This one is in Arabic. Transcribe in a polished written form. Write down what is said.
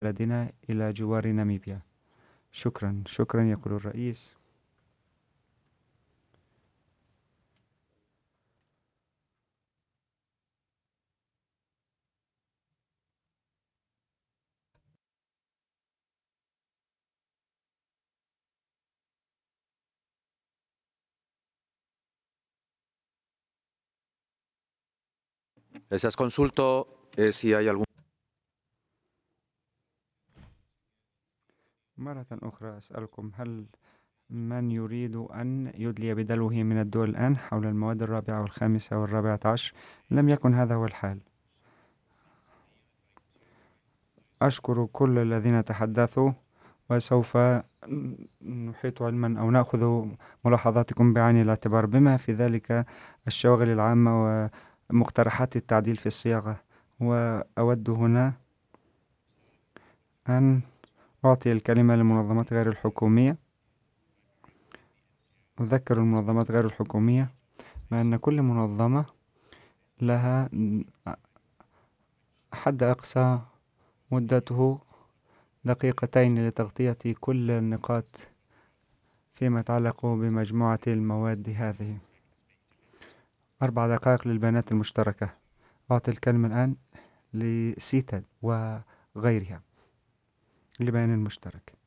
بلدنا إلى جوار ناميبيا. شكرا شكرا يقول الرئيس. Gracias. Consulto si hay algún. مرة أخرى أسألكم، هل من يريد أن يدلي بدلوه من الدول الآن حول المواد الرابعة والخامسة والرابعة عشر؟ لم يكن هذا هو الحال. أشكر كل الذين تحدثوا، وسوف نحيط علما أو نأخذ ملاحظاتكم بعين الاعتبار بما في ذلك الشواغل العامة ومقترحات التعديل في الصياغة. وأود هنا أن أعطي الكلمة للمنظمات غير الحكومية. أذكر المنظمات غير الحكومية بأن كل منظمة لها حد أقصى مدته دقيقتين لتغطية كل النقاط فيما يتعلق بمجموعة المواد هذه. 4 دقائق للبيانات المشتركة. أعطي الكلمة الآن لسيتا وغيرها لبيان المشترك.